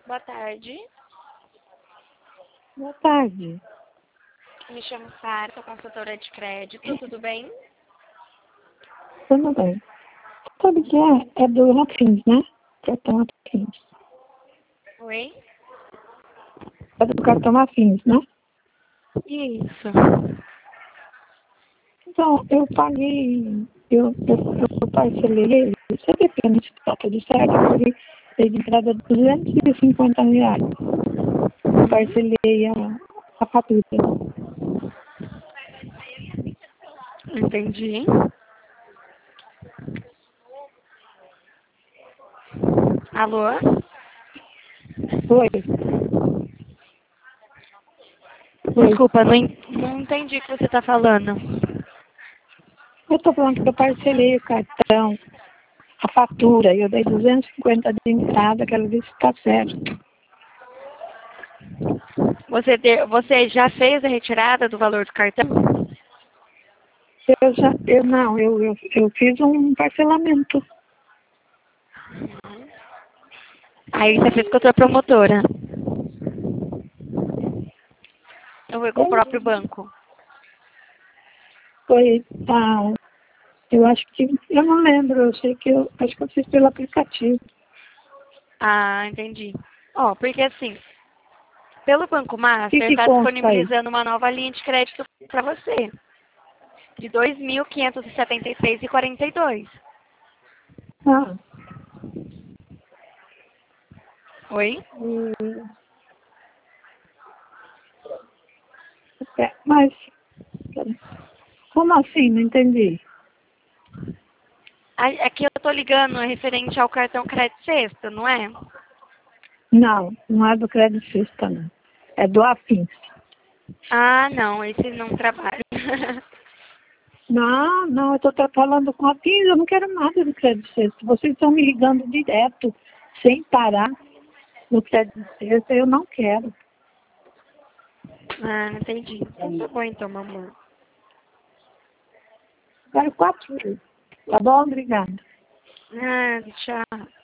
Boa tarde. Boa tarde. Me chamo Sara, sou consultora de crédito. Tudo bem? Tudo bem. Sabe que é do Afins, né? Cartão Afins. Oi? É do cartão Afins, né? Isso. Então, eu paguei, eu parcelei, você depende se trata de certo, eu paguei de entrada R$ 250. Eu parcelei a fatura. Entendi. Alô? Oi, oi. Desculpa, não entendi o que você está falando. Eu estou falando que eu parcelei o cartão, a fatura, e eu dei 250 de entrada, quero ver se está certo. Você já fez a retirada do valor do cartão? Eu fiz um parcelamento. Aí você fez com a sua promotora. Eu fui com o próprio banco. Foi, eu acho que, eu não lembro, acho que eu fiz pelo aplicativo. Ah, entendi. Ó, porque assim, pelo Banco O Master, que está consta aí? disponibilizando uma nova linha de crédito para você, de R$ 2.576,42. Ah, Oi? mas, como assim? Não entendi. Aqui eu tô ligando referente ao cartão crédito sexta, não é? Não, não é do Crédito Sexta, não. É do Afins. Ah, não, esse não trabalha. Não, eu estou falando com a Afins, eu não quero nada do Crédito Sexta. Vocês estão me ligando direto, sem parar, no Crédito Sexta, eu não quero. Ah, entendi. Então tá bom então, meu amor. Quero 4 mil. Tá bom? Obrigada. Ah, tchau.